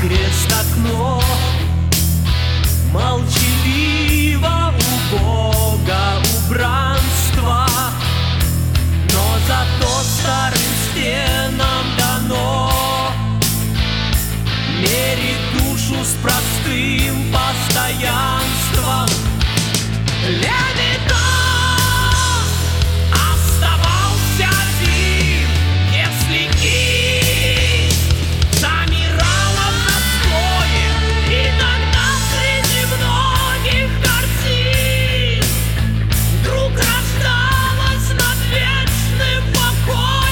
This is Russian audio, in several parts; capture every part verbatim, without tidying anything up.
крест окно, молчаливо у Бога убранство, но зато старым стенам дано мерить душу с простым постоянством. Левитан оставался один, если кисть замирала в застое. Иногда среди многих картин вдруг рождалась над вечным покоем.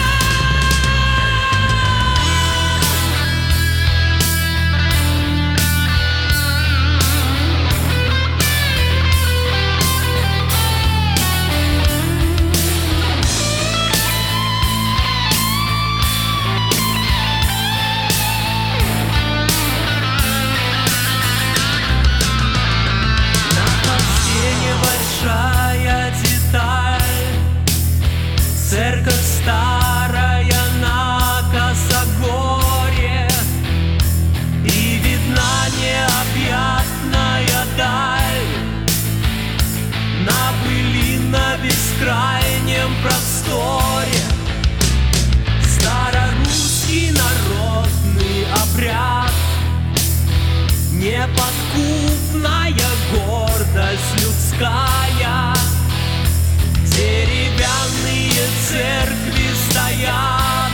Большая деталь, церковь старая на косогоре, и видна необъятная даль на пылинно-бескрайнем просторе. Старорусский народный обряд, неподкупная гордость людская, деревянные церкви стоят.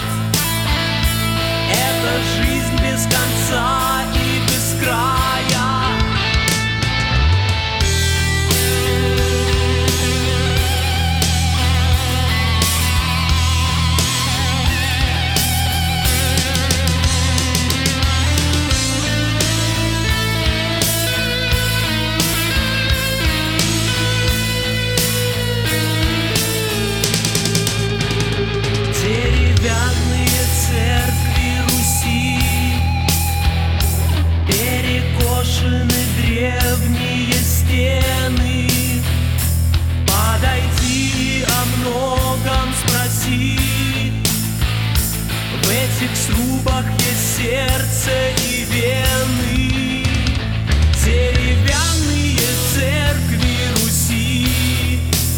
Это жизнь без конца и без края. Деревянные церкви Руси, перекошены древние стены. Подойди, о многом спроси. В этих срубах есть сердце и вены. Деревянные церкви Руси,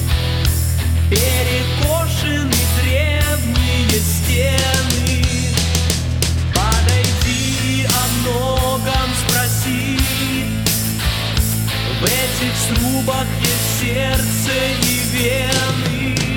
перекошены древние стены. Подойди, о многом спроси. В этих срубах есть сердце и вены.